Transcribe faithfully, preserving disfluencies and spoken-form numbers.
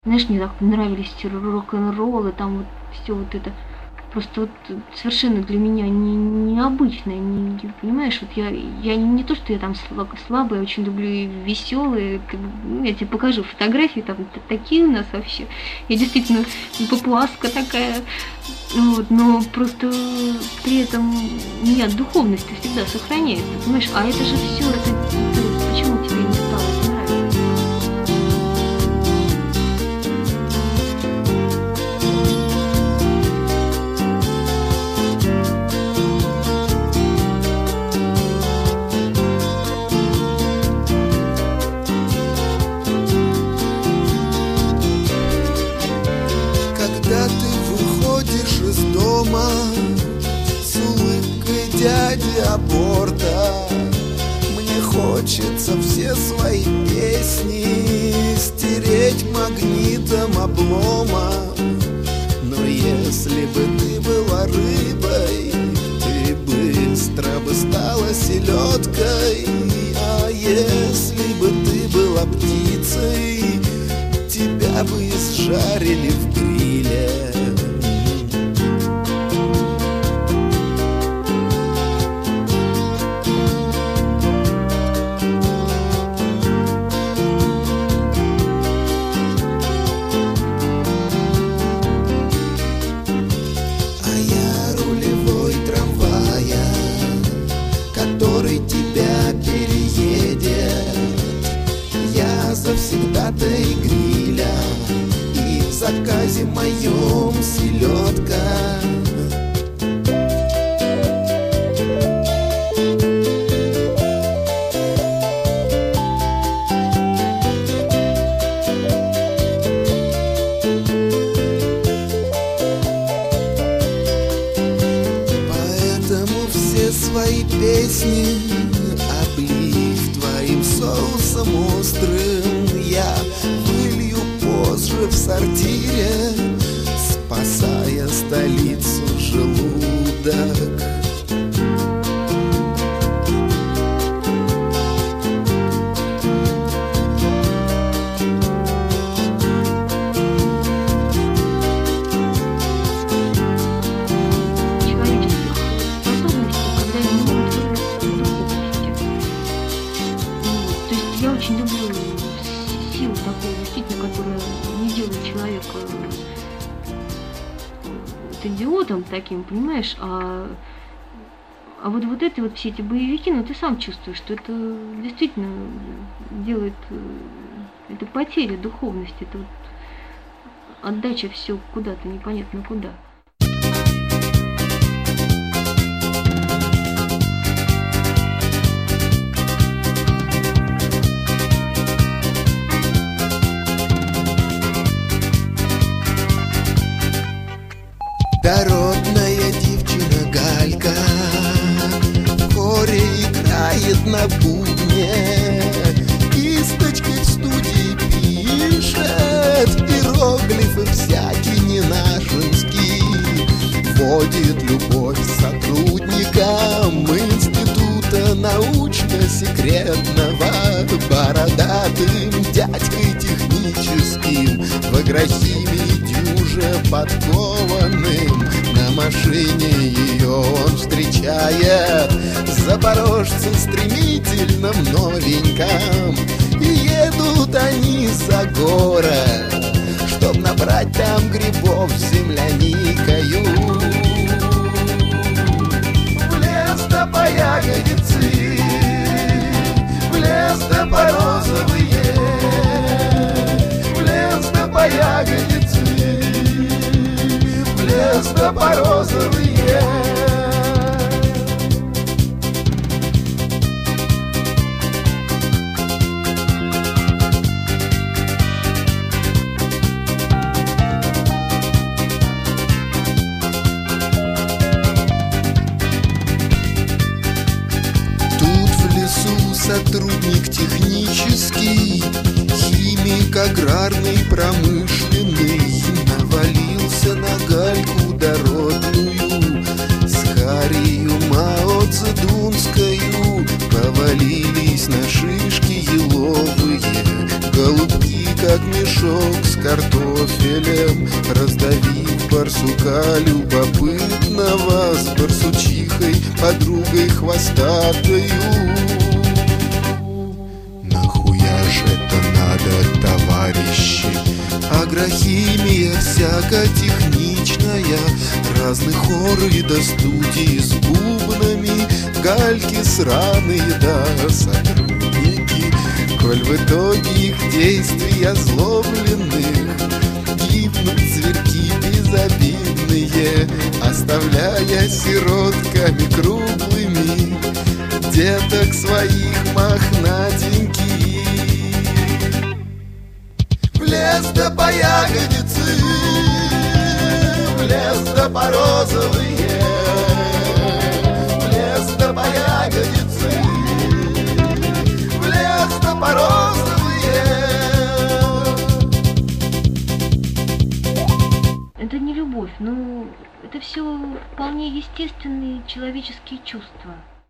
Знаешь, мне так понравились эти рок-н-роллы, там вот всё вот это. Просто вот совершенно для меня не необычное, не не понимаешь, вот я я не то, что я там сла слабая, я очень люблю и весёлые, как бы, ну, я те покажу фотографии, там т такие у нас вообще. Я действительно папуаска такая, вот, но просто при этом у меня духовность-то всегда сохраняется, понимаешь? А это же всё, это это почему тебе не стало это нравиться? Когда ты выходишь из дома с улыбкой дяди Апорта, мне хочется все свои песни стереть магнитом облома. Но если бы ты была рыбой, ты быстро бы стала селедкой. А если бы ты была птицей, тебя бы изжарили в гриле. А я рулевой трамвая, который тебя переедет. Я завсегдатай гриля, и в заказе моем селедка. Поэтому все свои песни облив твоим соусом острым я вылью позже в сортире, спасая столицу желудок. Человеческих способностей, когда они могут выразиться в духовности. Вот. То есть я очень люблю с силу такую, действительно, которая не делает человека вот идиотом таким, понимаешь? А, а вот, вот это вот все эти боевики, ну ты сам чувствуешь, что это действительно делает, э, это потеря духовности, это вот отдача все куда-то непонятно куда. Дородная девчина Галька в хоре играет на бубне, кисточкой в студии пишет иероглифы всякие ненашинские, вводит любовь сотрудникам института научно-секретного бородатым дядькой техническим в агрохимии дюже подкованным. На машине ее он встречает, запорожцы стремительном новеньком, и едут они за город, чтоб набрать там грибов с земляникою. В лес да по ягодицы, в лес да по розовые, в лес да по ягодицы, в лес да по розовые. Сотрудник технический, химик аграрный, промышленный, навалился на Гальку дородную, с Харию Мао Цзэдунскою повалились на шишки еловые, голубки как мешок с картофелем, раздавив барсука любопытного с барсучихой, подругой хвостатою. Нахуя ж это надо, товарищи? Агрохимия всяко техничная, разных хоры до студии с бубнами, гальки сраные да сотрудники. Коль в итоге их действий озлобленных гибнут зверьки безобидные, оставляя сиротками круглыми деток своих мохнатеньких. В лес да по ягодицы, в лес да по розовые, в лес да по ягодицы, в лес да по розовые. Это не любовь, ну, это все вполне естественные человеческие чувства.